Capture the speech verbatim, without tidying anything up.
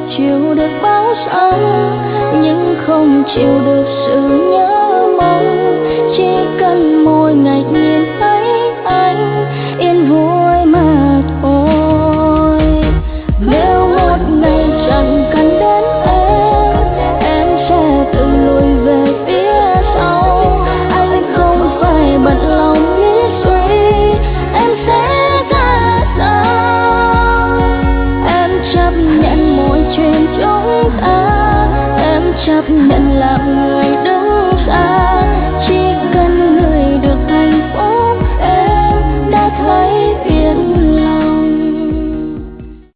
chịu được bao sóng, nhưng không chịu được sự nhớ mong. Chỉ cần mỗi ngày nhìn thấy anh yên vui mà thôi. Nếu một ngày chẳng cần đến em, em sẽ tự lùi về phía sau. Anh không phải bận lòng nghĩ suy, em sẽ ra sao. Em chấp nhận mọi chuyện chúng ta, em chấp nhận làm người